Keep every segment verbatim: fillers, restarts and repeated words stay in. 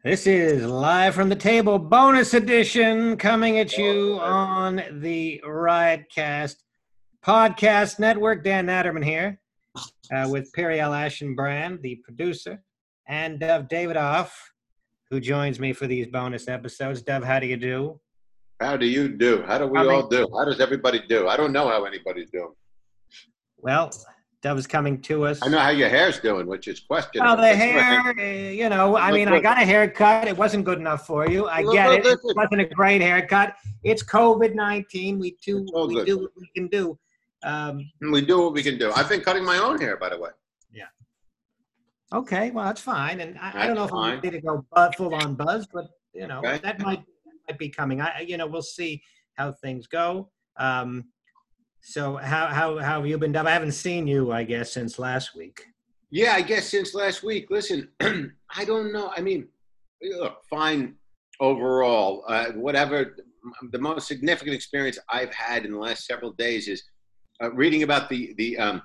This is Live from the Table bonus edition coming at you on the Riotcast Podcast Network. Dan Natterman here uh, with Periel Ashenbrand, the producer, and Dov Davidoff, who joins me for these bonus episodes. Dov, how do you do? How do you do? How do we Coming. all do? How does everybody do? I don't know how anybody's doing. Well, Dov is coming to us. I know how your hair's doing, which is questionable. Well, the hair, uh, you know, I mean, I got a haircut. It wasn't good enough for you. I get it. It wasn't a great haircut. It's COVID nineteen. We do, we good. do what we can do. Um, we do what we can do. I've been cutting my own hair, by the way. Yeah. Okay, well, that's fine. And I, I don't know if fine. I'm ready to go bu- full on buzz, but, you know, Okay. that might, might be coming. I, you know, we'll see how things go. Um, So how how how have you been, Dov? I haven't seen you, I guess, since last week. Yeah, I guess since last week. Listen, I don't know. I mean, look, fine overall. Uh, whatever. The most significant experience I've had in the last several days is uh, reading about the the um,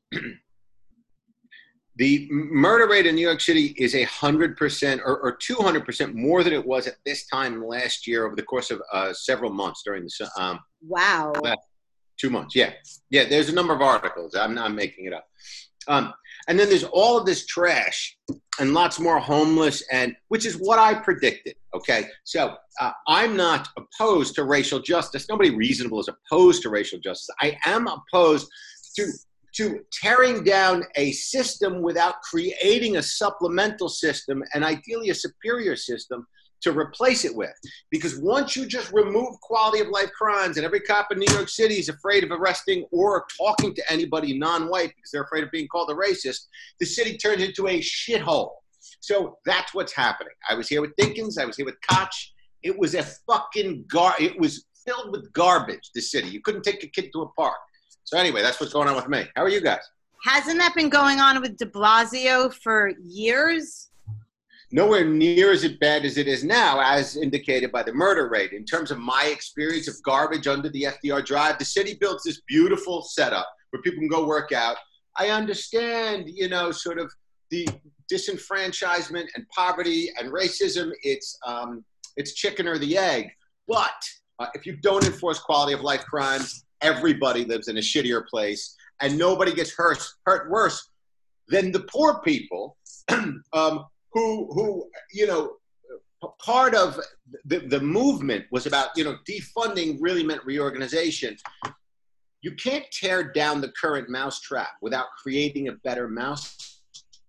the murder rate in New York City is a hundred percent or, or two hundred percent more than it was at this time last year over the course of uh, several months during the um. Wow. Uh, Two months, yeah. Yeah, there's a number of articles. I'm not making it up. Um, and then there's all of this trash and lots more homeless, and which is what I predicted, okay? So uh, I'm not opposed to racial justice. Nobody reasonable is opposed to racial justice. I am opposed to, to tearing down a system without creating a supplemental system and ideally a superior system to replace it with. Because once you just remove quality of life crimes and every cop in New York City is afraid of arresting or talking to anybody non-white because they're afraid of being called a racist, the city turns into a shithole. So that's what's happening. I was here with Dinkins. I was here with Koch. It was a fucking gar. It was filled with garbage, the city. You couldn't take a kid to a park. So anyway, that's what's going on with me. How are you guys? Hasn't that been going on with de Blasio for years? Nowhere near as bad as it is now, as indicated by the murder rate. In terms of my experience of garbage under the F D R Drive, the city builds this beautiful setup where people can go work out. I understand, you know, sort of the disenfranchisement and poverty and racism. It's um, it's chicken or the egg. But uh, if you don't enforce quality of life crimes, everybody lives in a shittier place, and nobody gets hurt hurt worse than the poor people. um, Who, who, you know, part of the, the movement was about, you know, defunding really meant reorganization. You can't tear down the current mousetrap without creating a better mouse.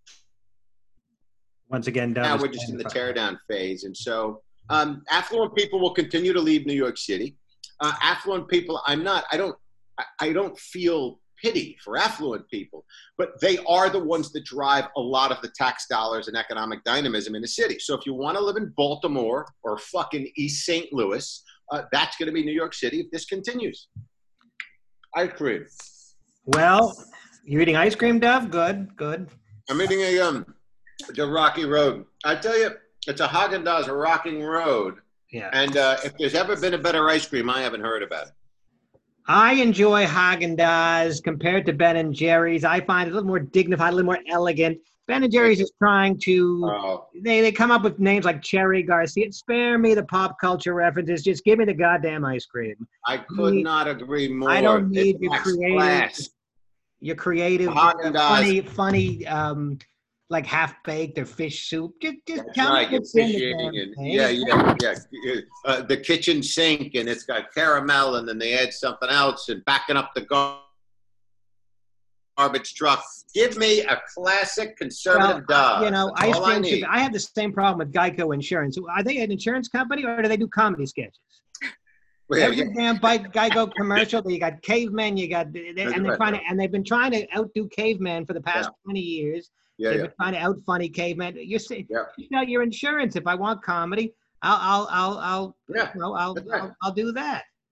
Once again, Dov, now we're just in the tear down phase. And so um, affluent people will continue to leave New York City. Uh, affluent people, I'm not, I don't, I, I don't feel pity for affluent people, but they are the ones that drive a lot of the tax dollars and economic dynamism in the city. So if you want to live in Baltimore or fucking East Saint Louis, uh, that's going to be New York City if this continues. Ice cream. Well, you're eating ice cream, Dov? Good, good. I'm eating a um, the Rocky Road. I tell you, it's a Haagen-Dazs Rocking Road. Yeah. And uh, if there's ever been a better ice cream, I haven't heard about it. I enjoy Haagen-Dazs compared to Ben and Jerry's. I find it a little more dignified, a little more elegant. Ben and Jerry's is trying to, Oh. they, they come up with names like Cherry Garcia. Spare me the pop culture references. Just give me the goddamn ice cream. I could Me- not agree more. I don't need It's your next creative, class. your creative, Haagen-Dazs. funny, funny, um, like half-baked or fish soup. Just, just That's tell me right, what's in the officiating damn and thing. yeah, yeah, yeah. yeah. Uh, the kitchen sink and it's got caramel and then they add something else and backing up the gar- garbage truck. Give me a classic conservative Well, dog. you know, That's ice all I cream. need. Should, I have the same problem with Geico Insurance. Are they an insurance company or do they do comedy sketches? Well, yeah, Every yeah. damn bike Geico commercial, you got cavemen, you got, they, and they're trying to, and they've been trying to outdo cavemen for the past Yeah. twenty years. Yeah, They've yeah. been trying to out funny cavemen. You're saying, Yeah. you know, your insurance. If I want comedy, I'll, I'll, I'll, I'll, Yeah, you know, I'll, that's right. I'll, I'll do that.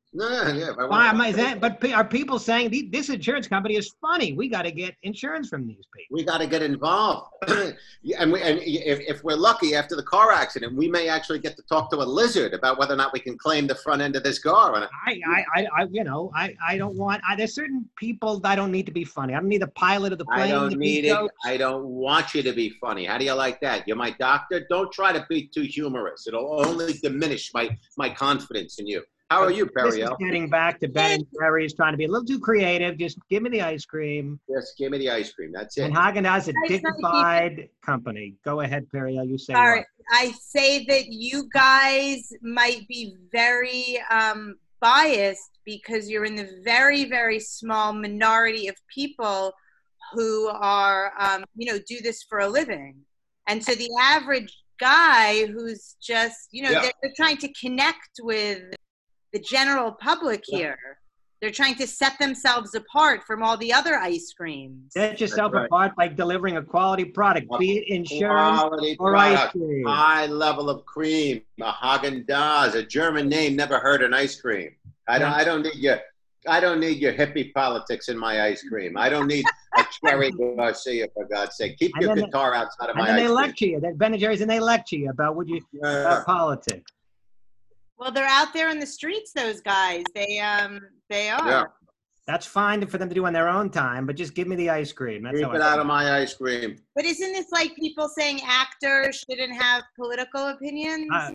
No, yeah. If I Why want am I that? But pe- are people saying "The- this insurance company is funny? We got to get insurance from these people. we got to get involved. Yeah, and we, and if, if we're lucky, after the car accident, we may actually get to talk to a lizard about whether or not we can claim the front end of this car. And I, I, I, I you know, I, I don't want. I, there's certain people that I don't need to be funny. I don't need the pilot of the plane. I don't to need be it. jokes. I don't want you to be funny. How do you like that? You're my doctor. Don't try to be too humorous. It'll only diminish my my confidence in you. How are you, This is Periel? getting back to Ben and Jerry's trying to be a little too creative. Just give me the ice cream. Just give me the ice cream. That's it. And Haagen-Dazs, a Guys, dignified company. Go ahead, Periel. You say All what? right. I say that you guys might be very um, biased because you're in the very, very small minority of people who are, um, you know, do this for a living. And so the average guy who's just, you know, Yeah. they're, they're trying to connect with the general public here. They're trying to set themselves apart from all the other ice creams. Set yourself right. apart by delivering a quality product, A be it insurance Quality or ice product, cream. high level of cream, a Haagen-Dazs, a German name, never heard an ice cream. I don't. I don't need your. I don't need your hippie politics in my ice cream. I don't need a Cherry Garcia, for God's sake. Keep And your then guitar outside of And my then ice they cream. lecture you. That Ben and Jerry's, and they lecture you about what you Yeah. about politics. Well, they're out there in the streets, those guys. They um they are. Yeah. That's fine for them to do on their own time, but just give me the ice cream. That's Keep how it I out of my ice cream. But isn't this like people saying actors shouldn't have political opinions? Uh,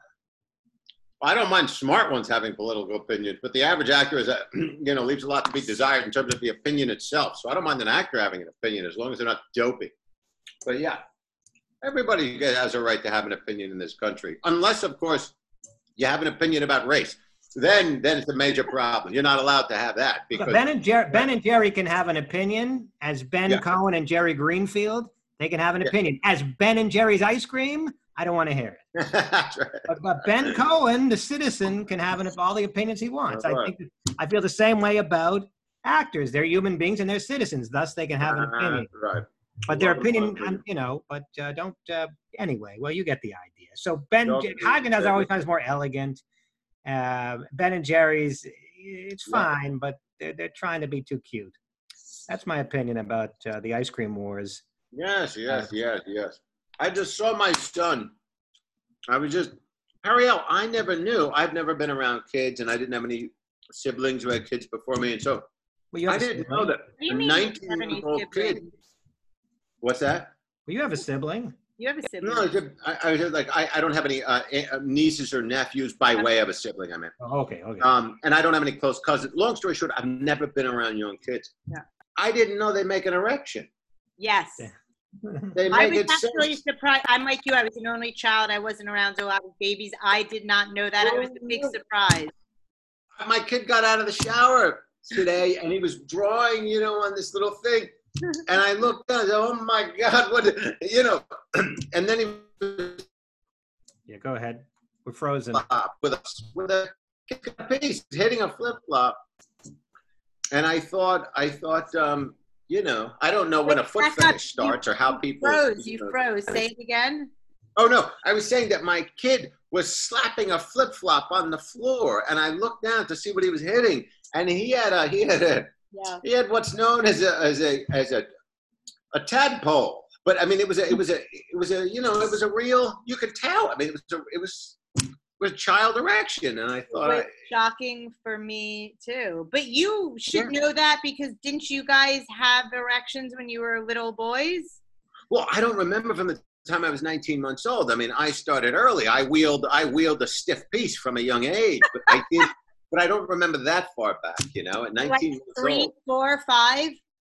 I don't mind smart ones having political opinions, but the average actor is, a, you know, leaves a lot to be desired in terms of the opinion itself. So I don't mind an actor having an opinion as long as they're not dopey. But yeah, everybody has a right to have an opinion in this country, unless, of course, you have an opinion about race. Then, then it's a major problem. You're not allowed to have that because Ben and Jerry, Ben and Jerry can have an opinion as Ben Yeah. Cohen and Jerry Greenfield. They can have an Yeah. opinion as Ben and Jerry's ice cream. I don't want to hear it. That's right. But, but Ben Cohen, the citizen, can have an, all the opinions he wants. I Right. think that- I feel the same way about actors. They're human beings and they're citizens. Thus, they can have an opinion. Uh, right. But their Love it, opinion, love it. um, you know, but uh, don't, uh, anyway, well, you get the idea. So Ben, Don't- Haagen-Dazs always finds more elegant. Uh, Ben and Jerry's, it's Yeah. fine, but they're, they're trying to be too cute. That's my opinion about uh, the ice cream wars. Yes, yes, yes, yes. I just saw my son. I was just, Ariel, I never knew. I've never been around kids, and I didn't have any siblings who had kids before me. And so Well, you have I a didn't sibling? know that What do you a mean you don't have any nineteen-year-old kid. siblings? What's that? Well, you have a sibling. You have a sibling. No, I, just, I, I was just like, I, I don't have any uh, a- uh, nieces or nephews by way of a sibling, I mean. Oh, okay, okay. Um, and I don't have any close cousins. Long story short, I've never been around young kids. Yeah. I didn't know they make an erection. Yes. Yeah. They I make was it actually sense. surprised. I'm like you. I was an only child. I wasn't around a lot of babies. I did not know that. I was a big surprise. My kid got out of the shower today and he was drawing, you know, on this little thing. And I looked at it, oh my God, what, you know, and then he was Yeah, go ahead. We're frozen. flop with a, with a kick a piece, hitting a flip flop. And I thought, I thought, um, you know, I don't know when a foot Back up. fetish starts or how people. Froze. You know. froze. Say it again. Oh no, I was saying that my kid was slapping a flip flop on the floor, and I looked down to see what he was hitting, and he had a he had a Yeah. he had what's known as a as a as a a tadpole. But I mean, it was a it was a it was a you know it was a real. You could tell. I mean, it was a, it was it was child erection, and I thought, It was I, shocking for me too. But you should Yeah. know that because didn't you guys have erections when you were little boys? well, I don't remember from the time I was nineteen months old. I mean, I started early. I wheeled I wheeled a stiff piece from a young age, but I did. But I don't remember that far back. You know, at Like nineteen months three, old. four, five?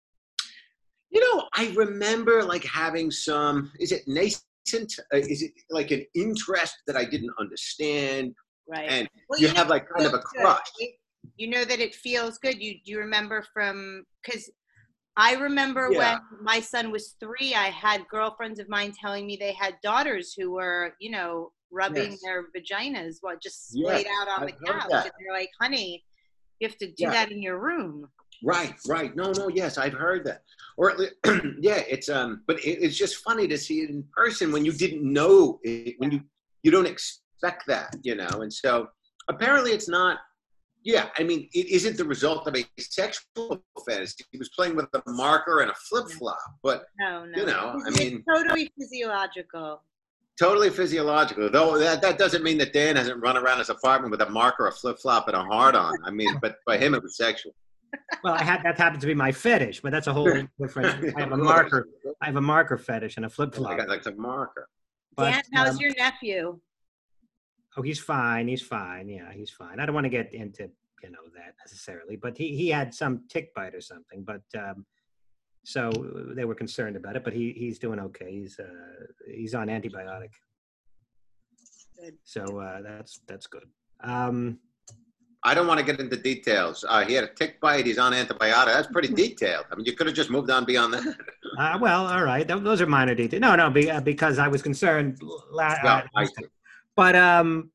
You know, I remember like having some, is it nascent? Uh, is it like an interest that I didn't understand? Right. And Well, you know have like it kind of a feels good, crush. right? You know that it feels good. You do you remember from because I remember Yeah. when my son was three, I had girlfriends of mine telling me they had daughters who were, you know, rubbing Yes. their vaginas while just Yes, splayed out on I've the heard couch. that. And they're like, honey, you have to do Yeah. that in your room. Right, right. No, no, yes, I've heard that. Or at least, yeah, it's, um, but it, it's just funny to see it in person when you didn't know it, when you, you don't expect that, you know? And so apparently it's not, Yeah, I mean, it isn't the result of a sexual fantasy. He was playing with a marker and a flip flop, but No, no. you know, I It's mean, totally physiological. totally physiological. Though that, that doesn't mean that Dan hasn't run around his apartment with a marker, a flip flop, and a hard on. I mean, but by him it was sexual. Well, I had that happens to be my fetish, but that's a whole different. I have a marker. I have a marker fetish and a flip I flop. got like a marker. But, Dan, how's um, your nephew? Oh, he's fine. He's fine. Yeah, he's fine. I don't want to get into you know that necessarily, but he he had some tick bite or something. But um, so they were concerned about it. But he he's doing okay. He's uh, he's on antibiotic. Good. So uh, that's that's good. Um, I don't want to get into details. Uh, he had a tick bite. He's on antibiotic. That's pretty detailed. I mean, you could have just moved on beyond that. uh, well, all right. Th- those are minor details. No, no, be, uh, because I was concerned. La- Yeah, uh, I see. But um,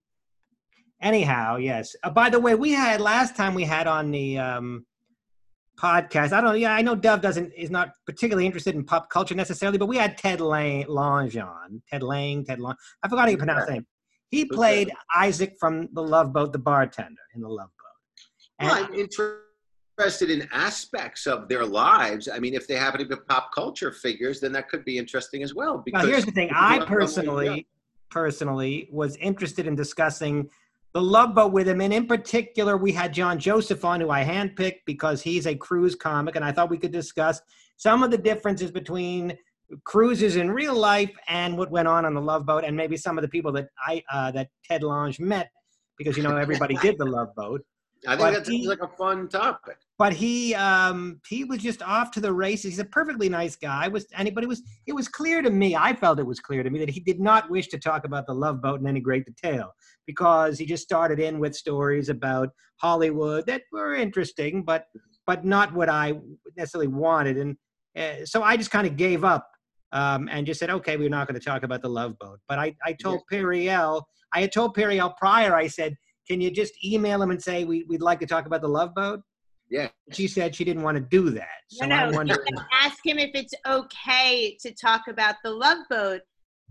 anyhow, yes. Uh, by the way, we had last time we had on the um, podcast. I don't know. Yeah, I know Dove doesn't is not particularly interested in pop culture necessarily, but we had Ted Lang, Lange on. Ted Lang, Ted Lang. I forgot how you pronounce the name. He played Isaac from The Love Boat, the bartender in The Love Boat. And, Well, I'm interested in aspects of their lives. I mean, if they happen to be pop culture figures, then that could be interesting as well. Because well, here's the thing. I personally, personally was interested in discussing The Love Boat with him. And in particular, we had John Joseph on, who I handpicked because he's a cruise comic. And I thought we could discuss some of the differences between cruises in real life and what went on on the Love Boat, and maybe some of the people that I uh, that Ted Lange met, because you know everybody did the Love Boat. I think But that he- seems like a fun topic. But he um, he was just off to the races. He's a perfectly nice guy. Was anybody was it was clear to me. I felt it was clear to me that he did not wish to talk about the Love Boat in any great detail, because he just started in with stories about Hollywood that were interesting, but but not what I necessarily wanted. And uh, so I just kind of gave up. Um, and just said, okay, we're not going to talk about the Love Boat. But I, I told Periel, I had told Periel prior, I said, can you just email him and say we, we'd like to talk about the Love Boat? Yeah. She said she didn't want to do that. So no, I no. wonder. Ask him if it's okay to talk about the Love Boat.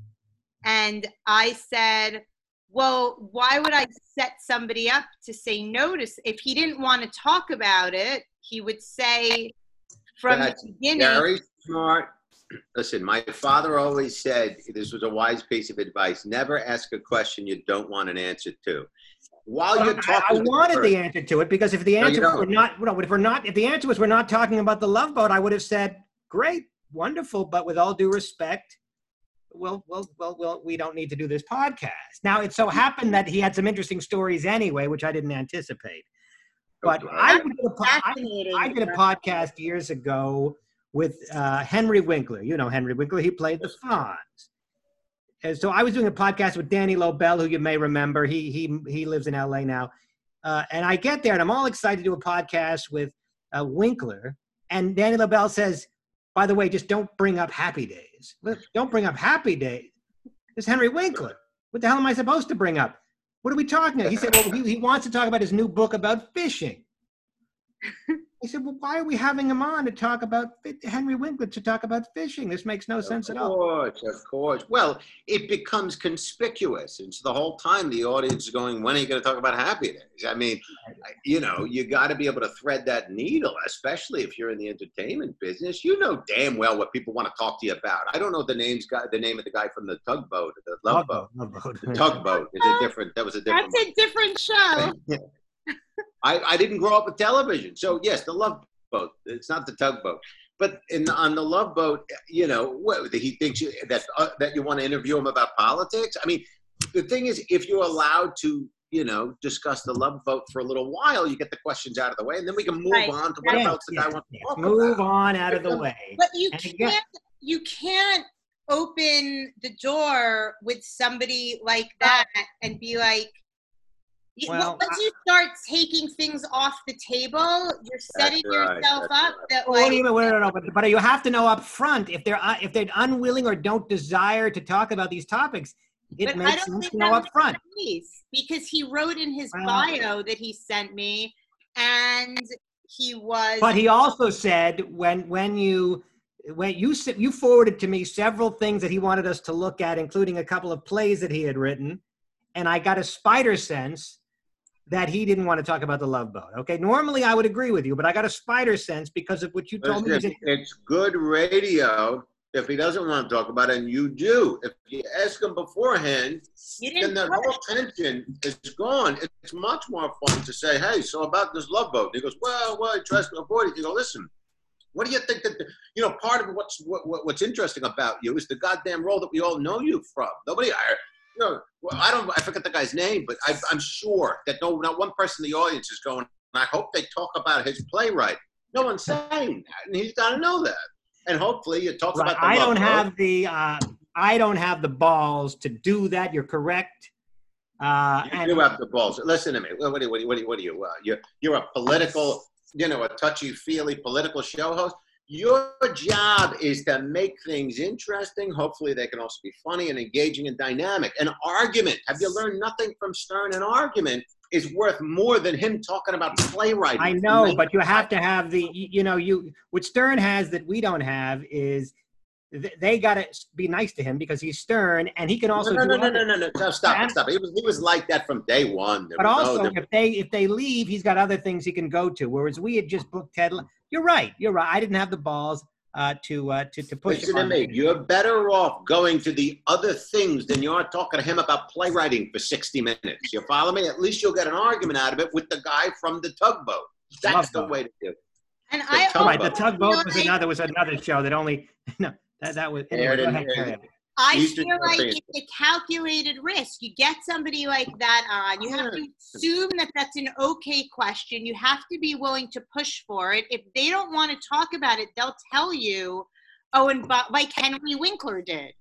And I said, well, why would I set somebody up to say no to, if he didn't want to talk about it, he would say from That's the beginning. Very smart. Listen, my father always said, this was a wise piece of advice, never ask a question you don't want an answer to. While Well, you're I, talking I to the wanted the person- answer to it, because if the No, you answer was don't. we're not, no, if we're not, if the answer was we're not talking about the Love Boat, I would have said, great, wonderful, but with all due respect, well, well, well, well, we don't need to do this podcast. Now, it so happened that he had some interesting stories anyway, which I didn't anticipate. But Okay. I did, a, po- I, Fascinating. I did a podcast years ago with uh, Henry Winkler. You know Henry Winkler. He played the Fonz. And so I was doing a podcast with Danny Lobel, who you may remember. He he he lives in L A now. Uh, and I get there, and I'm all excited to do a podcast with uh, Winkler. And Danny Lobel says, by the way, just don't bring up Happy Days. Look, don't bring up Happy Days. It's Henry Winkler. What the hell am I supposed to bring up? What are we talking about? He said, well, he, he wants to talk about his new book about fishing. I said, well, why are we having him on to talk about Henry Winkler to talk about fishing? This makes no sense at Of all. course, of course. Well, it becomes conspicuous. And so the whole time the audience is going, when are you going to talk about Happy Days? I mean, you know, you got to be able to thread that needle, especially if you're in the entertainment business. You know damn well what people want to talk to you about. I don't know the names, guy, the name of the guy from the tugboat, the love boat. Love boat. The tugboat is a different, that was a different That's a different show. I, I didn't grow up with television. So, yes, the Love Boat. It's not the tugboat. But in on the Love Boat, you know, what, he thinks you, that, uh, that you want to interview him about politics. I mean, the thing is, if you're allowed to, you know, discuss the Love Boat for a little while, you get the questions out of the way, and then we can move Right. on to what Yes, else the guy yes, wants to yes. talk Move about. on out of the way. But you And again- can't you can't open the door with somebody like that and be like, you- Well, once you start taking things off the table, you're setting right, yourself that's up right. that Well, what like do you mean? Wait, no, no, but, but you have to know up front if they're uh, if they're unwilling or don't desire to talk about these topics. It But I makes don't sense think to know that up was front. the case, because he wrote in his Well- bio that he sent me, and he was. But he also said when when you when you s- you forwarded to me several things that he wanted us to look at, including a couple of plays that he had written, and I got a spider sense that he didn't want to talk about the Love Boat. Okay, normally I would agree with you, but I got a spider sense because of what you told me. Listen, it's good radio if he doesn't want to talk about it, and you do. If you ask him beforehand, then that whole tension is gone. It's much more fun to say, hey, so about this Love Boat. And he goes, well, well, he tries to avoid it. You go, listen, what do you think that, the, you know, part of what's what, what's interesting about you is the goddamn role that we all know you from. Nobody, I, you know, well, I don't, I forget the guy's name, but I, I'm sure that no, not one person in the audience is going, I hope they talk about his playwright. No one's saying that, and he's got to know that. And hopefully you talk right. about the I don't boat. have the uh, I don't have the balls to do that. You're correct. Uh, you and do have the balls. Listen to me. What are you? What are you? What are you? What are you? Uh, you're, you're a political, you know, a touchy-feely political show host. Your job is to make things interesting. Hopefully they can also be funny and engaging and dynamic. An argument. Have you learned nothing from Stern? An argument is worth more than him talking about playwriting. I know, but you have to have the, you know, you, what Stern has that we don't have is th- they got to be nice to him because he's Stern, and he can also no, no, do no, other, no, no, no, no, stop it, stop it. He was, he was like that from day one. There but was also no if they, if they leave, he's got other things he can go to, whereas we had just booked Ted. You're right, you're right. I didn't have the balls uh, to, uh, to, to push Listen to me. You're better off going to the other things than you are talking to him about playwriting for sixty minutes. You follow me? At least you'll get an argument out of it with the guy from the Tugboat. That's Love the boat. way to do it. And The I tugboat. Right, the Tugboat feel was like- another was another show that only no that that was anyway, go ahead, carry on. I Eastern feel like European. it's a calculated risk. You get somebody like that on, you have to assume that that's an okay question. You have to be willing to push for it. If they don't want to talk about it, they'll tell you, oh, and but like Henry Winkler did.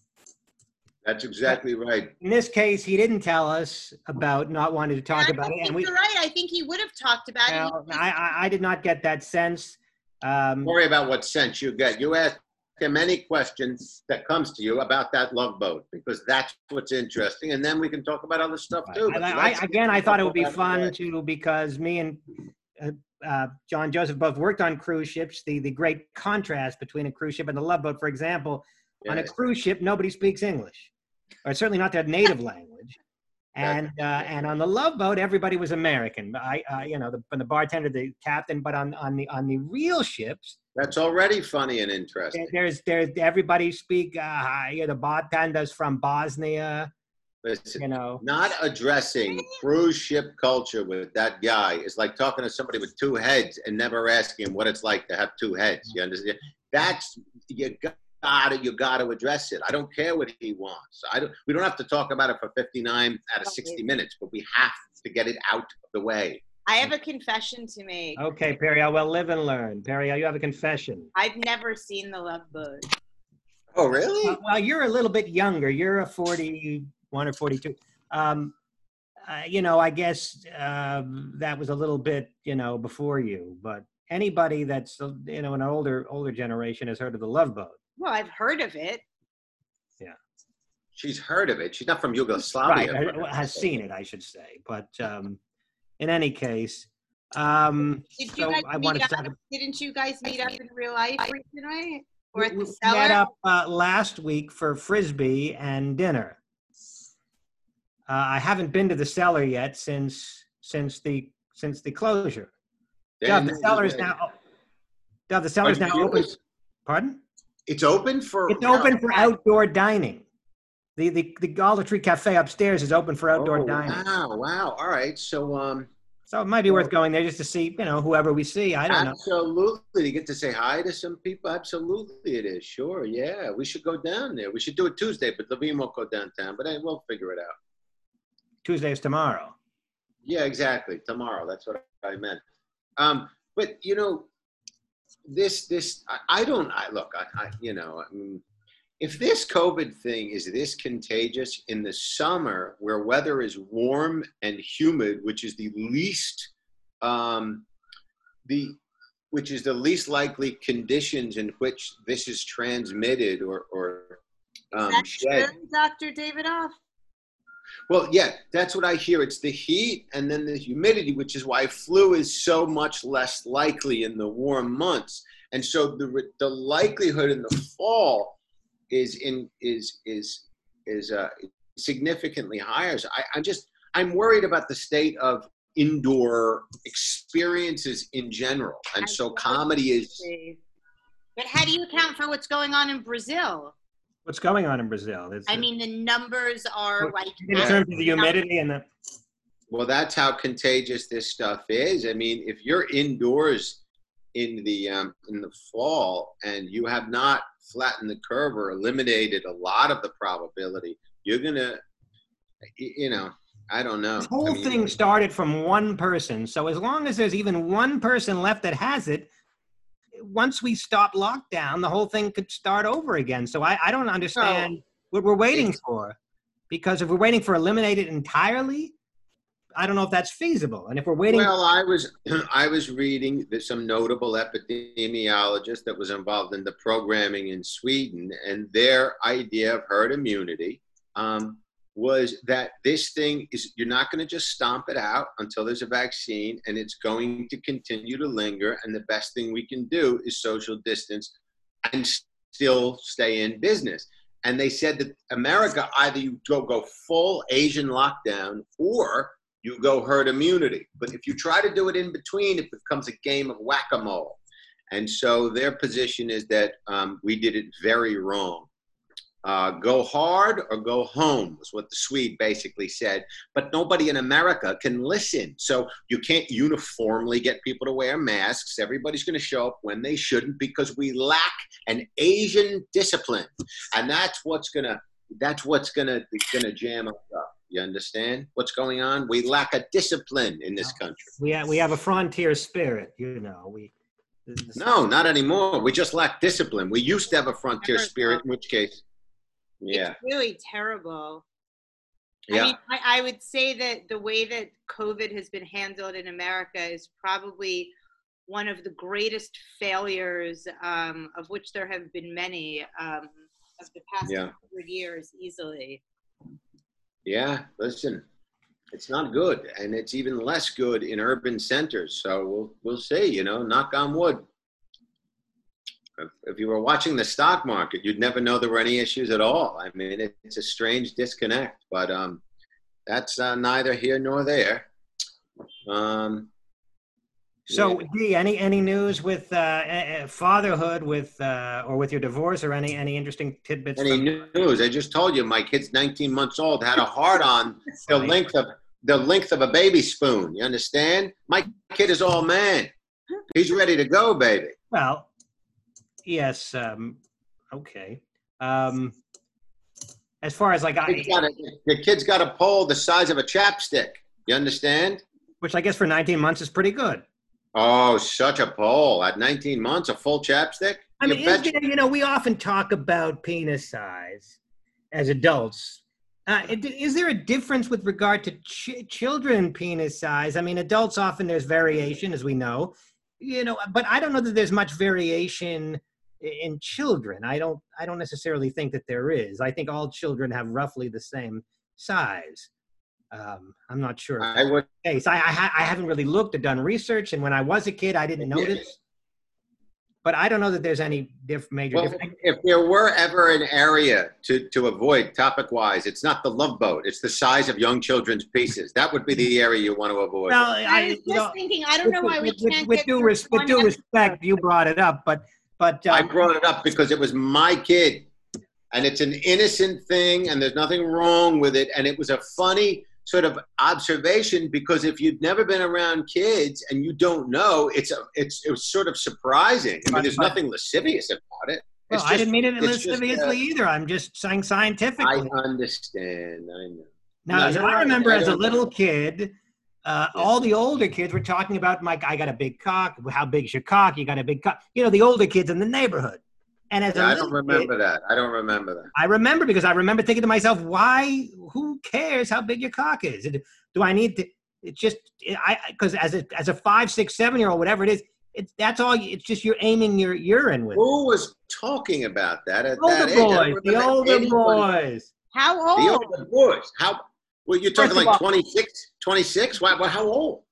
That's exactly right. In this case, he didn't tell us about not wanting to talk And I about don't it, and think we. you're right. I think he would have talked about Well, it. I, I I did not get that sense. Um, Don't worry about what sense you get. You ask him any questions that comes to you about that Love Boat because that's what's interesting, and then we can talk about other stuff too. I, But I, let's- again, I thought it would be about fun that. too because me and uh, uh, John Joseph both worked on cruise ships. The the great contrast between a cruise ship and the Love Boat, for example, on a Yes. cruise ship, nobody speaks English, or certainly not their native language. And uh, and on the Love Boat, everybody was American. I, uh, you know, the, from the bartender, to the captain. But on on the on the real ships, That's already funny and interesting. there's there's everybody speak. Uh, you know, the bartender's from Bosnia. Listen, You know, not addressing cruise ship culture with that guy is like talking to somebody with two heads and never asking him what it's like to have two heads. You understand? That's you gotta you gotta address it. I don't care what he wants. I don't. We don't have to talk about it for fifty-nine out of sixty minutes, but we have to get it out of the way. I have a confession to make. okay, Periel. Well, live and learn. Periel, you have a confession. I've never seen The Love Boat. Oh, really? Uh, well, you're a little bit younger. You're a forty-one or forty-two. Um, uh, you know, I guess uh, that was a little bit, you know, before you. But anybody that's, uh, you know, an older older generation has heard of the Love Boat. Well, I've heard of it. She's heard of it. She's not from Yugoslavia. Right, uh, has seen it, I should say. But um, in any case, um, Did you so guys I meet wanted up? to talk. Didn't you guys meet up in real life recently? Or at We the we met cellar? up uh, last week for frisbee and dinner. Uh, I haven't been to the cellar yet since since the since the closure. Yeah, Then- the cellar is now. Yeah, the cellar is Are now you open. serious? Pardon? It's open for. It's open for outdoor dining. The the the Olive Tree Cafe upstairs is open for outdoor Oh, dining. wow! Wow! All right. So, um, So it might be worth going there just to see, you know, whoever we see. I don't know. absolutely, you get to say hi to some people. Absolutely, it is. Sure, yeah. We should go down there. We should do it Tuesday, but Levine won't go downtown. But hey, we'll figure it out. Tuesday is tomorrow. Yeah, exactly. Tomorrow. That's what I meant. Um, but you know, this this I, I don't. I look. I, I you know. I mean, if this COVID thing is this contagious in the summer, where weather is warm and humid, which is the least, um, the which is the least likely conditions in which this is transmitted or or um, That's shed. true, Doctor Davidoff. Well, yeah, that's what I hear. It's the heat and then the humidity, which is why flu is so much less likely in the warm months. And so the the likelihood in the fall is in is is is uh, significantly higher. So I, I'm just I'm worried about the state of indoor experiences in general. And so comedy is. But how do you account for what's going on in Brazil? What's going on in Brazil? It's I a- mean, the numbers are like. in terms of the humidity and the. Well, that's how contagious this stuff is. I mean, if you're indoors in the um, in the fall and you have not flattened the curve or eliminated a lot of the probability, you're gonna, you know, I don't know. This whole I mean, thing started from one person. So as long as there's even one person left that has it, once we stop lockdown, the whole thing could start over again. So I, I don't understand No. what we're waiting for. Because if we're waiting for eliminate it entirely, I don't know if that's feasible. And if we're waiting. Well, I was I was reading that some notable epidemiologist that was involved in the programming in Sweden, and their idea of herd immunity um, was that this thing is, you're not going to just stomp it out until there's a vaccine, and it's going to continue to linger. And the best thing we can do is social distance and still stay in business. And they said that America, either you go, go full Asian lockdown or you go herd immunity. But if you try to do it in between, it becomes a game of whack-a-mole. And so their position is that um, we did it very wrong. Uh, go hard or go home was what the Swede basically said. But nobody in America can listen. So you can't uniformly get people to wear masks. Everybody's going to show up when they shouldn't because we lack an Asian discipline. And that's what's going to that's what's going to going to jam us up. You understand what's going on? We lack a discipline in this country. We have, we have a frontier spirit, you know. We this- No, not anymore. We just lack discipline. We used to have a frontier spirit, in which case, yeah. It's really terrible. Yeah. I mean, I, I would say that the way that COVID has been handled in America is probably one of the greatest failures, um, of which there have been many, um, of the past Yeah. hundred years, easily. Yeah, listen, it's not good, and it's even less good in urban centers. So we'll we'll see. You know, knock on wood. If, if you were watching the stock market, you'd never know there were any issues at all. I mean, it, it's a strange disconnect, but um, that's uh, neither here nor there. Um, So, yeah. Dee, any any news with uh, uh, fatherhood, with uh, or with your divorce, or any any interesting tidbits? Any from- news? I just told you my kid's nineteen months old, had a hard on the length of the length of a baby spoon. You understand? My kid is all man. He's ready to go, baby. Well, yes. Um, okay. Um, as far as like, I, Kid's got a, the kid's got a pole the size of a chapstick. You understand? which I guess for nineteen months is pretty good. Oh, such a pole. At nineteen months, a full chapstick? I You mean, is betcha. there, you know, we often talk about penis size as adults. Uh, it- is there a difference with regard to ch- children penis size? I mean, adults often there's variation, as we know, you know, but I don't know that there's much variation i- in children. I don't, I don't necessarily think that there is. I think all children have roughly the same size. Um, I'm not sure. if I would. case. I, I, ha- I haven't really looked or done research, and when I was a kid, I didn't Yeah. notice. But I don't know that there's any diff- major Well, difference. if there were ever an area to, to avoid topic-wise, it's not the Love Boat. It's the size of young children's pieces. That would be the area you want to avoid. Well, I I, was you just know, thinking, I don't know why we with, with- can't with get due through res- with one due episode. respect, you brought it up, but but I um, brought it up because it was my kid, and it's an innocent thing, and there's nothing wrong with it. And it was a funny sort of observation because if you've never been around kids and you don't know, it's a, it's it was sort of surprising. I mean, there's But- nothing lascivious about it. well, It's I just- didn't mean it it's just, lasciviously uh, either. I'm just saying I scientifically. understand. I know. Now, No, as you're I right. remember I as a don't- little kid, uh, Yeah. all the older kids were talking about, Mike, I got a big cock. How big's your cock? You got a big cock. You know, the older kids in the neighborhood. And as Yeah, a I little don't remember kid, that. I don't remember that. I remember because I remember thinking to myself, why, who cares how big your cock is? It- Do I need to, it's just, I, because as a, as a five, six, seven year old, whatever it is, it's, that's all, you- it's just you're aiming your urine with it. Who was talking about that at Older that age? I don't boys, the remember older anyone- boys. How The old? older boys. How? Well, you're talking First of like all- twenty-six, twenty-six? Why, well, how old?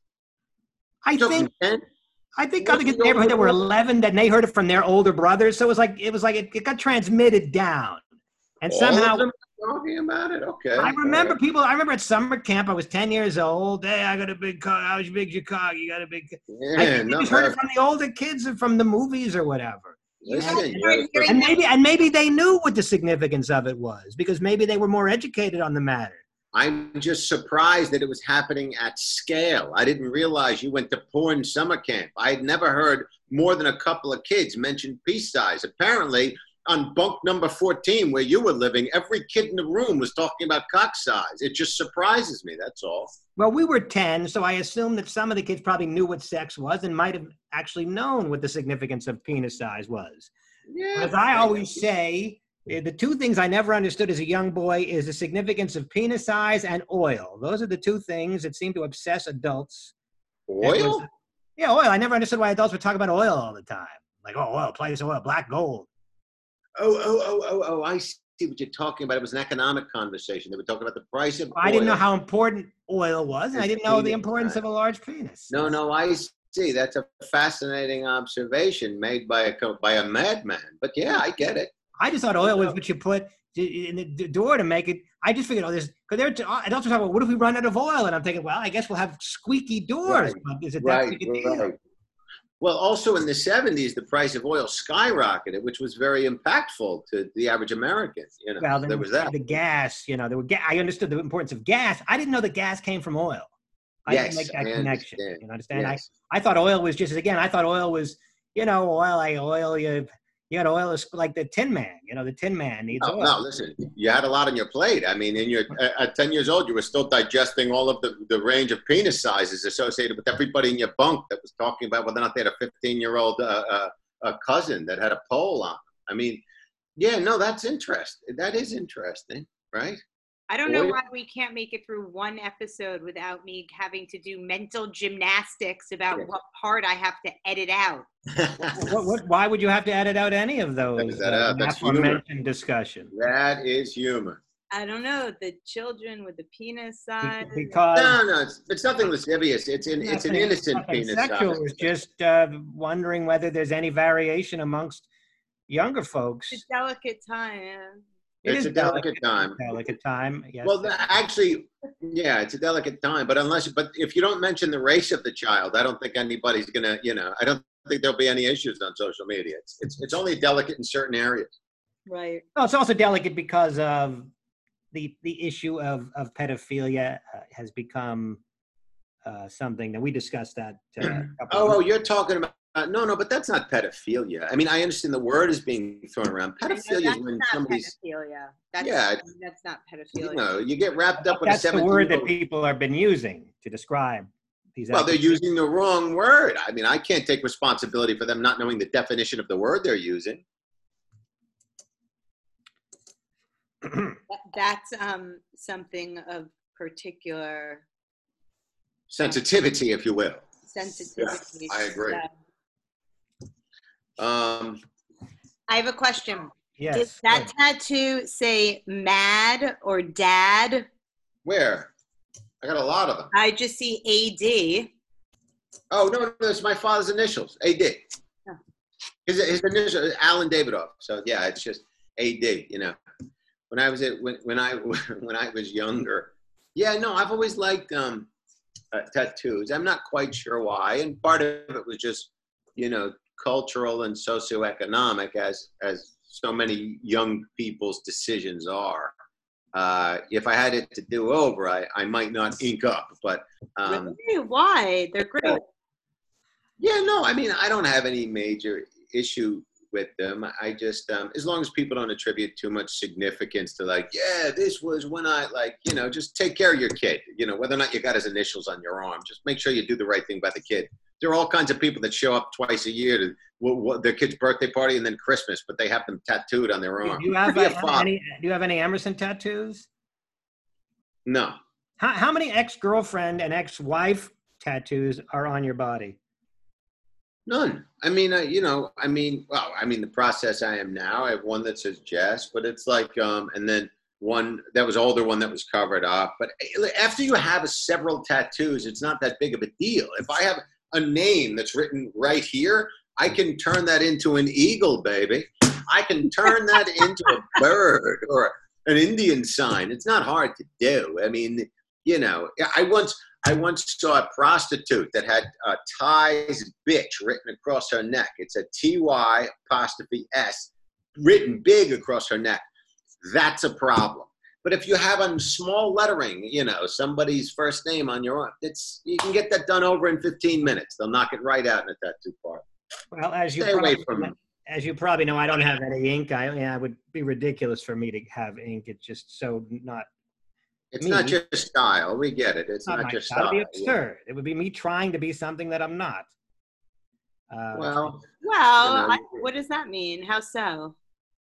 I You're think, talking ten? I think What's other kids in the the neighborhood that were older boy? eleven, that they heard it from their older brothers. So it was like, it was like, it, it got transmitted down. And All somehow of them are talking about it. Okay. I remember All right. people. I remember at summer camp. I was ten years old. Hey, I got a big cock. How big your cock? You got a big. I Yeah, think you no, just heard uh, it from the older kids and from the movies or whatever. You listen, guys you start gotta- hearing And that- maybe and maybe they knew what the significance of it was because maybe they were more educated on the matter. I'm just surprised that it was happening at scale. I didn't realize you went to porn summer camp. I had never heard more than a couple of kids mention peace size. Apparently, on bunk number fourteen, where you were living, every kid in the room was talking about cock size. It just surprises me, that's all. Well, we were ten, so I assume that some of the kids probably knew what sex was and might have actually known what the significance of penis size was. Yeah. As I always say, eh, the two things I never understood as a young boy is the significance of penis size and oil. Those are the two things that seem to obsess adults. It Oil? was- yeah, oil. I never understood why adults would talk about oil all the time. Like, oh, oil, place oil, black gold. Oh, oh, oh, oh, oh, I see what you're talking about. It was an economic conversation. They were talking about the price of I didn't know oil. how important oil was, and I didn't know the Penis importance size. of a large penis. No, no, I see. That's a fascinating observation made by a co- by a madman. But yeah, I get it. I just thought oil was what you put in the d- door to make it. I just figured, oh, this because they're t- adults were talking about what if we run out of oil, and I'm thinking, well, I guess we'll have squeaky doors. Right, But is it that Right, big a deal? right. Well, also in the seventies, the price of oil skyrocketed, which was very impactful to the average American. You know, Well, then there was that. the gas. You know, there were. Ga- I understood the importance of gas. I didn't know that gas came from oil. I Yes, didn't make that I connection. understand. You know, understand? Yes. I, I thought oil was just again. I thought oil was, you know, oil. Like oil. You you got oil is like the Tin Man. You know, the Tin Man needs No, oil. no, listen, you had a lot on your plate. I mean, in your at ten years old, you were still digesting all of the, the range of penis sizes associated with everybody in your bunk that was talking about whether or not they had a fifteen-year-old uh, uh, a cousin that had a pole on. I mean, yeah, no, that's interesting. That is interesting, right? I don't know Oil? why we can't make it through one episode without me having to do mental gymnastics about Yeah. what part I have to edit out. What, what, why would you have to edit out any of those Edit that uh, out. That's humor. aforementioned discussion? That is humor. I don't know, the children with the penis size. Because No, no, it's, it's nothing lascivious. It's an it's an nothing- innocent nothing penis sexual. size. It's just uh, wondering whether there's any variation amongst younger folks. It's a delicate time. Yeah. It It's is a delicate time. Delicate time. Yes. Well, the, actually, yeah, it's a delicate time. But unless, but if you don't mention the race of the child, I don't think anybody's gonna, you know, I don't think there'll be any issues on social media. It's it's, it's only delicate in certain areas. Right. No, it's also delicate because of the the issue of of pedophilia uh, has become uh, something that we discussed that. Uh, a couple Oh, of oh, you're talking about uh, no, no, but that's not pedophilia. I mean, I understand the word is being thrown around. I know Pedophilia is that's when not somebody's, pedophilia. That's, Yeah. that's not pedophilia. you know, you get wrapped up with a That's the word that seventeen-year-old. people have been using to describe these. Well, they're activities. using the wrong word. I mean, I can't take responsibility for them not knowing the definition of the word they're using. That- that's um something of particular Sensitivity, if you will. sensitivity. I agree. Yeah. Um, I have a question. Yes. Does that good. tattoo say mad or dad? where? I got a lot of them. I just see A D. Oh, no, no, it's my father's initials, A D. Oh. His, his initial is Alan Davidoff. So yeah, it's just A D, you know. When I was at, when, when I when I was younger, yeah, no, I've always liked um, uh, tattoos. I'm not quite sure why, and part of it was just, you know, cultural and socioeconomic, as as so many young people's decisions are. Uh, if I had it to do over, I, I might not ink up, but um, Really? Why? They're great. yeah, no, I mean, I don't have any major issue with them. I just, um, as long as people don't attribute too much significance to like, yeah, this was when I, like, you know, just take care of your kid. You know, whether or not you got his initials on your arm, just make sure you do the right thing by the kid. There are all kinds of people that show up twice a year to w- w- their kid's birthday party and then Christmas, but they have them tattooed on their arm. Do you have Be a uh, father. any? Do you have any Emerson tattoos? No. How how many ex-girlfriend and ex-wife tattoos are on your body? None. I mean, uh, you know, I mean, well, I mean, the process I am now, I have one that says Jess, but it's like, um, and then one that was older, one that was covered up. But after you have a, several tattoos, it's not that big of a deal. If I have a name that's written right here, I can turn that into an eagle, baby. I can turn that into a bird or an Indian sign. It's not hard to do. I mean, you know, I once I once saw a prostitute that had uh, Ty's bitch written across her neck. It's a T Y apostrophe S written big across her neck. That's a problem. But if you have a small lettering, you know, somebody's first name on your arm, it's you can get that done over in fifteen minutes. They'll knock it right out in a tattoo parlor. Well, as you Stay probably, away from as you probably know, I don't have any ink. I yeah, it would be ridiculous for me to have ink. It's just so not. It's me. not your style. We get it. It's not, not, my your style. style. It'd be absurd. It would be me trying to be something that I'm not. Uh, Well, Well, you know, I, what does that mean? How so?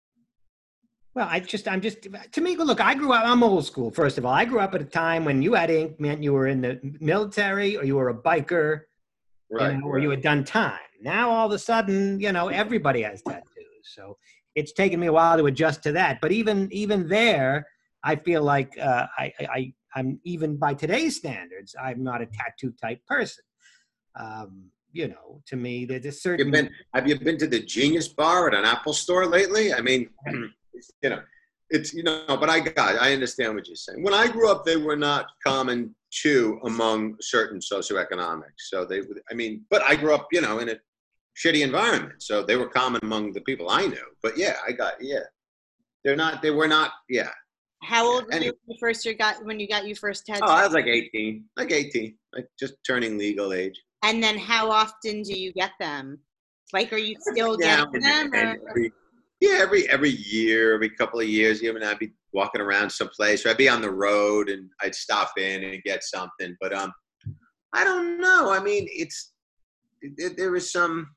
Well, I just, I'm just, to me, look, I grew up, I'm old school, first of all. I grew up at a time when you had ink meant you were in the military or you were a biker, right, you know, or right. you had done time. Now, all of a sudden, you know, everybody has tattoos. So it's taken me a while to adjust to that. But even, even there, I feel like uh, I, I, I'm, even by today's standards, I'm not a tattoo type person. Um, you know, to me, there's a certain... You've been, have you been to the Genius Bar at an Apple store lately? I mean... You know, it's, you know, but I got, I understand what you're saying. When I grew up, they were not common to among certain socioeconomics. So they, I mean, but I grew up, you know, in a shitty environment. So they were common among the people I knew. But yeah, I got, yeah. They're not, they were not, yeah. How old were Anyway. you when you first you got when you got your first tattoo? Oh, I was like eighteen, like eighteen, like just turning legal age. And then how often do you get them? Like, are you still Yeah, getting them? and Or? every, yeah, every every year, every couple of years, even I'd be walking around someplace, or I'd be on the road, and I'd stop in and get something. But um, I don't know. I mean, it's it, there is some.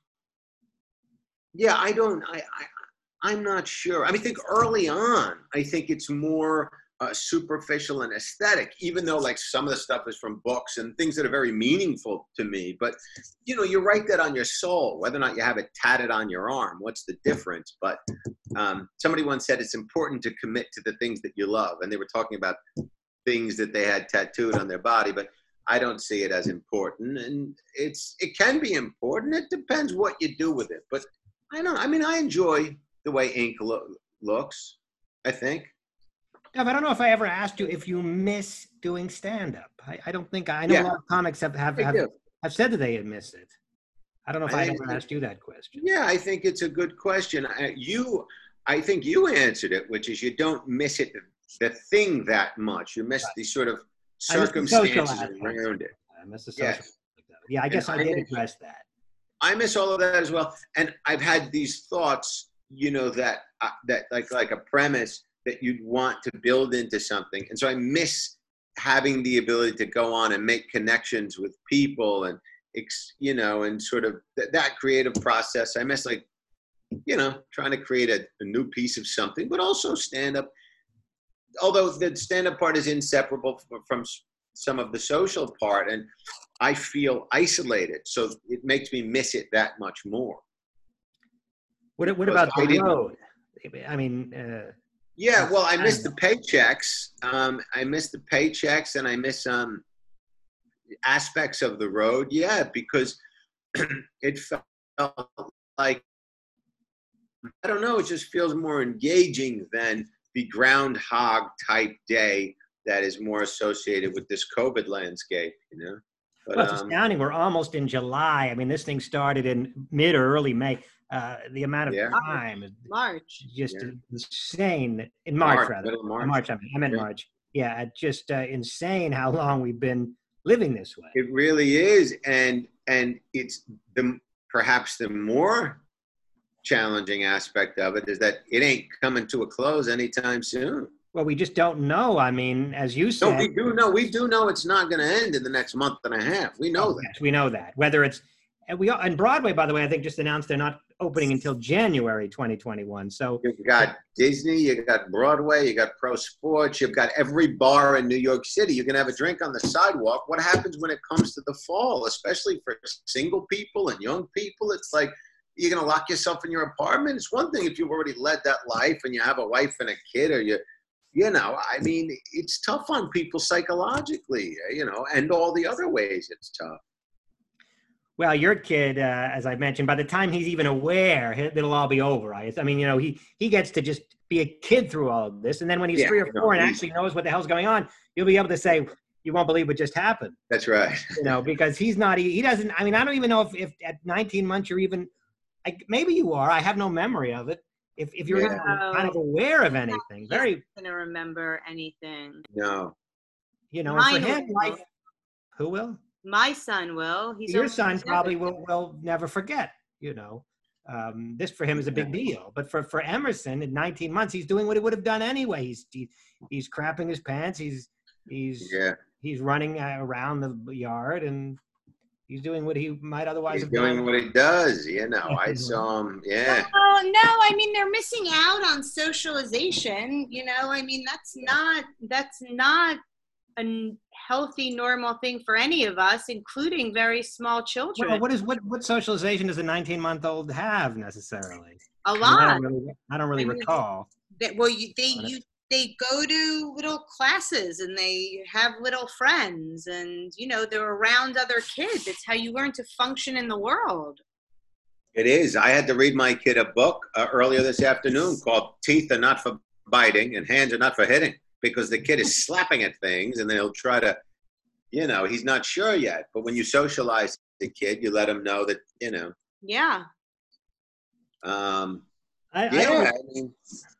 Yeah, I don't. I, I I'm not sure. I mean, I think early on, I think it's more uh, superficial and aesthetic, even though like some of the stuff is from books and things that are very meaningful to me. But, you know, you write that on your soul, whether or not you have it tatted on your arm, what's the difference? But um, somebody once said it's important to commit to the things that you love. And they were talking about things that they had tattooed on their body, but I don't see it as important. And it's, it can be important. It depends what you do with it. But I don't, I mean, I enjoy the way ink lo- looks, I think. Yeah, but I don't know if I ever asked you if you miss doing stand-up. I, I don't think, I know Yeah. a lot of comics have, have, I have, do. have said that they had missed it. I don't know if I I'd think ever it- asked you that question. Yeah, I think it's a good question. I, you, I think you answered it, which is you don't miss it, the thing that much. You miss Right. the sort of I miss the social circumstances aspect. around it. I miss the social Yes. aspect of it. Yeah, I guess I, I did miss- address that. I miss all of that as well. And I've had these thoughts, you know, that uh, that like like a premise that you'd want to build into something. And so I miss having the ability to go on and make connections with people and, you know, and sort of th- that creative process. I miss like, you know, trying to create a, a new piece of something, but also stand up. Although the stand up part is inseparable from, from some of the social part. And I feel isolated. So it makes me miss it that much more. What, what Because about I the didn't- road? I mean, uh, Yeah, well, I miss the paychecks. Um, I miss the paychecks, and I miss um, aspects of the road. Yeah, because it felt like, I don't know, it just feels more engaging than the groundhog type day that is more associated with this COVID landscape, you know? But, well, it's um, astounding. We're almost in July. I mean, this thing started in mid or early May. Uh, the amount of Yeah. time is March. just Yeah. insane. In March, March, rather. middle of March. March, I mean, I meant Yeah. March. Yeah, it's just uh, insane how long we've been living this way. It really is, and and it's the perhaps the more challenging aspect of it is that it ain't coming to a close anytime soon. Well, we just don't know. I mean, as you No, said, we do know. We do know it's not going to end in the next month and a half. We know that. yes, we know that. Whether it's and we and Broadway, by the way, I think just announced they're not opening until January twenty twenty-one. So You've got Disney, you got Broadway, you got pro sports, you've got every bar in New York City. You can have a drink on the sidewalk. What happens when it comes to the fall, especially for single people and young people? It's like you're going to lock yourself in your apartment. It's one thing if you've already led that life and you have a wife and a kid, or you, you know, I mean, it's tough on people psychologically, you know, and all the other ways it's tough. Well, your kid, uh, as I mentioned, by the time he's even aware, he- it'll all be over. I, I mean, you know, he he gets to just be a kid through all of this, and then when he's Yeah, three or no, four and he's- actually knows what the hell's going on, you'll be able to say, "You won't believe what just happened." That's right. You know, because he's not. He, he doesn't. I mean, I don't even know if, if at nineteen months you're even. I, maybe you are. I have no memory of it. If if you're Yeah. even kind of aware of anything, He's very, not gonna remember anything. No. you know, Mine and for him, will. life. Who will? My son will. He's Your only son seven. probably will will never forget. You know, um, this for him is a big deal. But for for Emerson, in nineteen months, he's doing what he would have done anyway. He's he, he's crapping his pants. He's he's Yeah. he's running uh, around the yard, and he's doing what he might otherwise He's have doing done. what he does. You know, I saw him. Yeah. Oh no, I mean they're missing out on socialization. You know, I mean that's not that's not a healthy, normal thing for any of us, including very small children. Well, what is what what socialization does a nineteen month old have necessarily? A I, mean, lot. I don't really, I don't really I mean, recall. That well, you, they you they go to little classes and they have little friends, and you know they're around other kids. It's how you learn to function in the world. It is. I had to read my kid a book uh, earlier this afternoon called Teeth Are Not for Biting and Hands Are Not for Hitting, because the kid is slapping at things and they'll try to, you know, he's not sure yet. But when you socialize the kid, you let him know that, you know. Yeah. Um, I, I yeah, don't, I mean,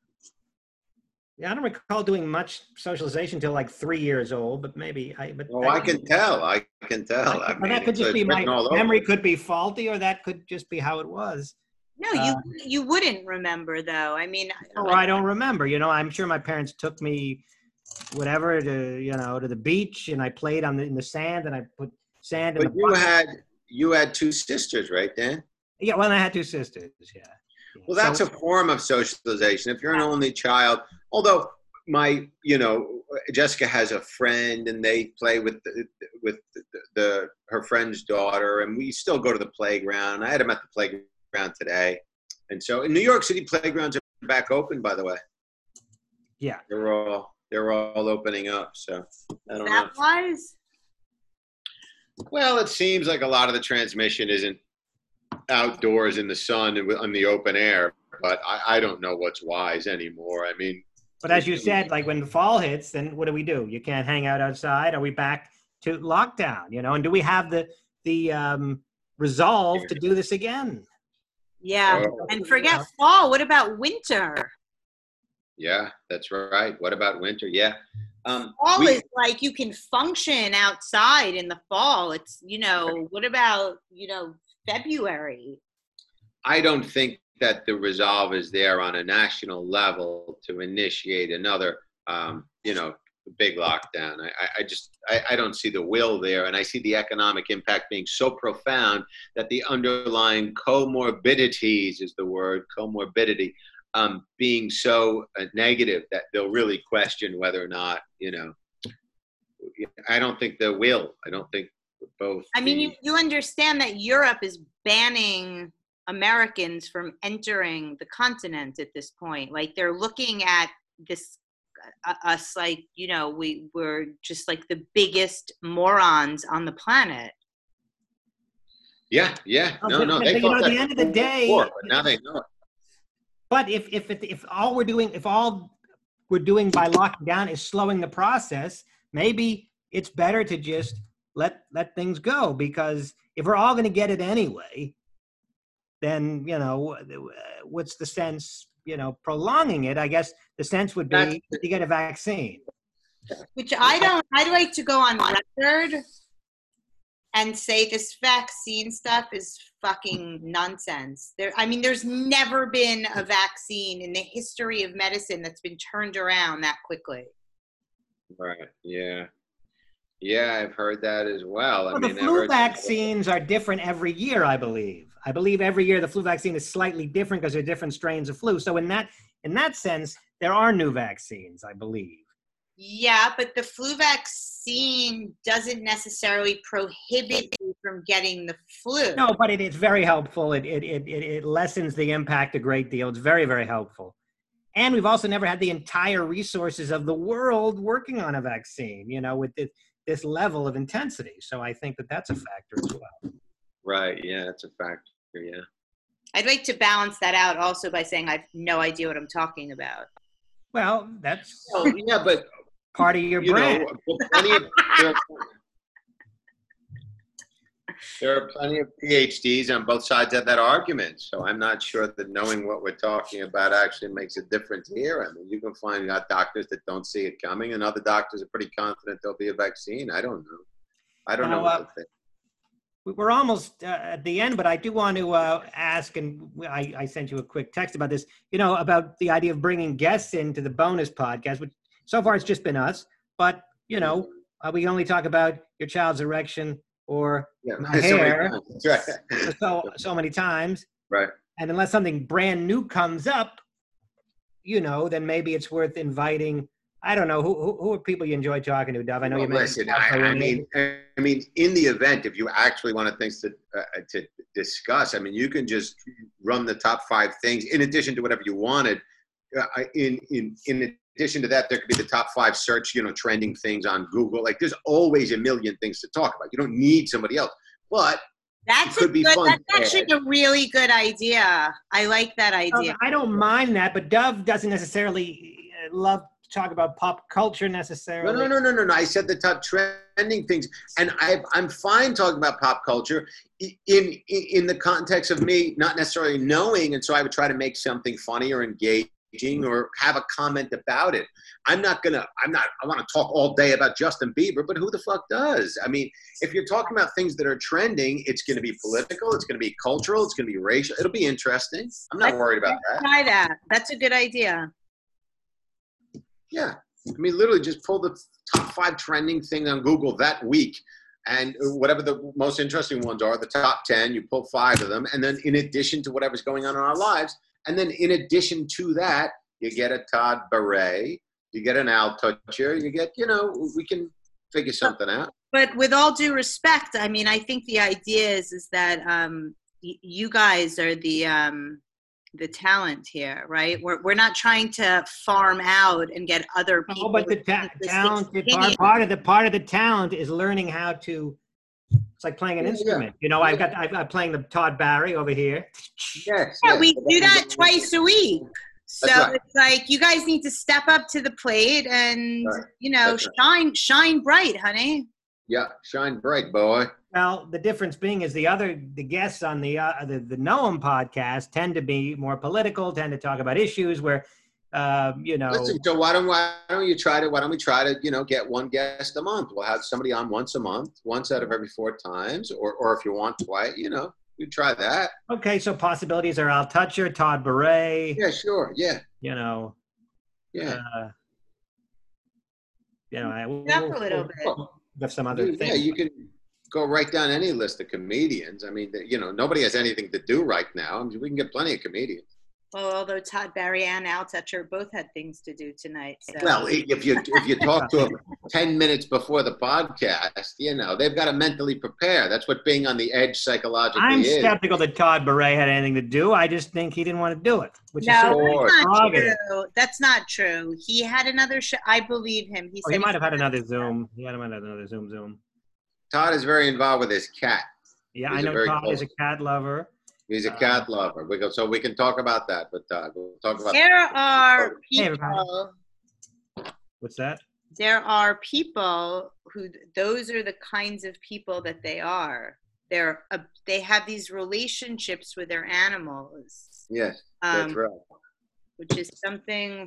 yeah, I don't recall doing much socialization until like three years old, but maybe I. But oh, I can tell. I can tell. I Well, mean, that could just it's be my written all over. memory could be faulty, or that could just be how it was. No, Uh, you you wouldn't remember though. I mean, Or I don't remember. You know, I'm sure my parents took me, whatever, to you know to the beach, and I played on the in the sand, and I put sand in But the. you bucket. had you had two sisters, right, Dan? Yeah, well, I had two sisters. Yeah. Yeah. Well, that's So- a form of socialization. If you're an only child, although my, you know, Jessica has a friend and they play with the, with the, the her friend's daughter, and we still go to the playground. I had them at the playground today, and so in New York City, playgrounds are back open. By the way, Yeah. they're all they're all opening up. So I don't know. that wise. Well, it seems like a lot of the transmission isn't outdoors in the sun and on the open air, but I, I don't know what's wise anymore. I mean, But as you said, like when the fall hits, then what do we do? You can't hang out outside. Are we back to lockdown? You know, and do we have the the um, resolve to do this again? Yeah, Oh. and forget fall. What about winter? yeah, that's right. What about winter? Yeah. Um, Fall we- is like you can function outside in the fall. It's you know. What about you know February? I don't think that the resolve is there on a national level to initiate another, um, you know, big lockdown. I, I- I just, I, I don't see the will there, and I see the economic impact being so profound that the underlying comorbidities is the word, comorbidity, um, being so uh, negative that they'll really question whether or not, you know, I don't think the will. I don't think both. I mean, the- you, you understand that Europe is banning Americans from entering the continent at this point. Like they're looking at this uh, us like you know we we're just like the biggest morons on the planet. Yeah, yeah. Oh, No, but- no. but, They you thought know, at that the end of the day- before, but now they know it. But if if it, if all we're doing, if all we're doing by locking down is slowing the process, maybe it's better to just let let things go. Because if we're all going to get it anyway, then you know what's the sense? You know, prolonging it. I guess the sense would be That's- to get a vaccine. Which I don't. I'd like to go on record and say this vaccine stuff is fucking nonsense. There, I mean, there's never been a vaccine in the history of medicine that's been turned around that quickly. Right. Yeah. Yeah, I've heard that as well. I Well, mean, the I've flu heard- vaccines are different every year, I believe. I believe every year the flu vaccine is slightly different because there are different strains of flu. So in that in that sense, there are new vaccines, I believe. Yeah, but the flu vaccine doesn't necessarily prohibit you from getting the flu. No, but it is very helpful. It it, it it it lessens the impact a great deal. It's very, very helpful. And we've also never had the entire resources of the world working on a vaccine, you know, with this, this level of intensity. So I think that that's a factor as well. Right. Yeah, it's a factor. Yeah. I'd like to balance that out also by saying I have no idea what I'm talking about. Well, that's Oh, yeah, but part of your you brand. know, plenty of, there, are, there are plenty of P H Ds on both sides of that argument. So I'm not sure that knowing what we're talking about actually makes a difference here. I mean, you can find out doctors that don't see it coming, and other doctors are pretty confident there'll be a vaccine. I don't know. I don't Now, know what uh, to think. We're almost uh, at the end, but I do want to uh, ask, and I, I sent you a quick text about this, you know, about the idea of bringing guests into the bonus podcast, which so far it's just been us, but, you know, uh, we can only talk about your child's erection or Yeah, my so many hair times. That's right. so, so many times. Right. And unless something brand new comes up, you know, then maybe it's worth inviting. I don't know who who, who are people you enjoy talking to, Dov. I know Well, you mentioned. listen. I, I mean, I mean, in the event, if you actually want things to uh, to discuss, I mean, you can just run the top five things in addition to whatever you wanted. Uh, in in in addition to that, there could be the top five search, you know, trending things on Google. Like, there's always a million things to talk about. You don't need somebody else, but That's it could a be good, fun. That's actually a really good idea. I like that idea. I don't mind that, but Dov doesn't necessarily love to talk about pop culture necessarily. No, no, no, no, no, no. I said the top trending things, and I, I'm fine talking about pop culture in, in in the context of me not necessarily knowing, and so I would try to make something funny or engaging or have a comment about it. I'm not gonna. I'm not. I want to talk all day about Justin Bieber, but who the fuck does? I mean, if you're talking about things that are trending, it's going to be political, it's going to be cultural, it's going to be racial. It'll be interesting. I'm not Let's- worried about let's that. Try that. That's a good idea. Yeah. I mean, literally just pull the top five trending thing on Google that week, and whatever the most interesting ones are, the top ten, you pull five of them. And then in addition to whatever's going on in our lives, and then in addition to that, you get a Todd Beret, you get an Al Toucher, you get, you know, we can figure something out. But with all due respect, I mean, I think the idea is, is that um, y- you guys are the, um, the talent here, right? We're we're not trying to farm out and get other people. Oh, but the ta- with talented part, opinions. part of the part of the talent is learning how to. It's like playing an Yeah, instrument. yeah. You know, I've got I've, I'm playing the Todd Barry over here. Yes. Yeah, yes. we do that twice a week. So That's right. it's like you guys need to step up to the plate and Right. you know That's right. shine shine bright, honey. Yeah, shine bright, boy. Well, the difference being is the other the guests on the uh, the the Noam podcast tend to be more political, tend to talk about issues where, uh, you know. Listen, so why don't why don't you try to why don't we try to you know get one guest a month? We'll have somebody on once a month, once out of every four times, or or if you want twice, you know, you try that. Okay, so possibilities are Al Toucher, Todd Beret. Yeah, sure. Yeah, You know. yeah. Uh, you know, I, we'll, Up a little bit. Well, we have some other you- things. yeah, you can go right down any list of comedians. I mean, the- you know, nobody has anything to do right now. I mean, we can get plenty of comedians. Well, although Todd Barry and Al Toucher both had things to do tonight. So. Well, if you if you talk to them ten minutes before the podcast, you know they've got to mentally prepare. That's what being on the edge psychologically I'm is. skeptical that Todd Beret had anything to do. I just think he didn't want to do it, which is no, so course. that's not prerogative. true. That's not true. He had another show. I believe him. He Oh, said he might he- have had another Zoom. He might have had another Zoom Zoom. Todd is very involved with his cat. Yeah, He's I a know very Todd is a close- cat lover. He's a Uh, cat lover. We go, so we can talk about that. But Todd, we'll talk about. There are Hey, everybody. people. What's that? There are people who those are the kinds of people that they are. They're uh, they have these relationships with their animals, Yes, that's um, right. which is something.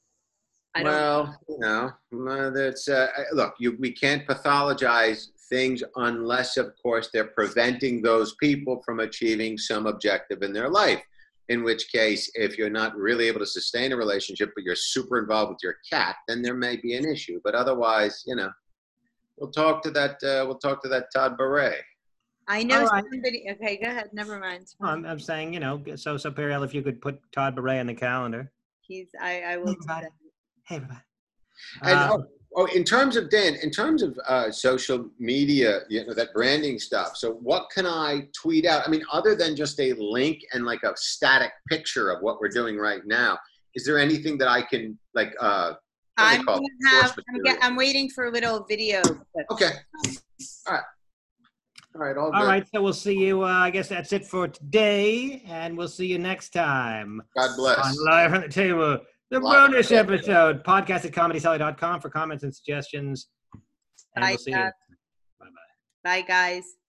I don't. Well, you know, uh, that's uh, look. You we can't pathologize things unless, of course, they're preventing those people from achieving some objective in their life. In which case, if you're not really able to sustain a relationship, but you're super involved with your cat, then there may be an issue. But otherwise, you know, we'll talk to that. Uh, we'll talk to that Todd Beret. I know All right. somebody. Okay, go ahead. Never mind. No, I'm, I'm saying, you know, so, so Periel, if you could put Todd Beret on the calendar. He's. I. I will. do Everybody. that. Hey, everybody. And Uh, oh, oh, in terms of Dan, in terms of uh, social media, you know, that branding stuff. So, what can I tweet out? I mean, other than just a link and like a static picture of what we're doing right now, is there anything that I can like? Uh, what do they I'm call gonna it? have. Source I'm, material? get, I'm waiting for a little video. clip. Okay. All right. All right, all good. All right, so we'll see you. Uh, I guess that's it for today, and we'll see you next time. God bless. On Live from the Table, the Live bonus from the episode. Podcast at comedy cellar dot com for comments and suggestions. And Bye, we'll see you. Dad. Bye-bye. Bye, guys.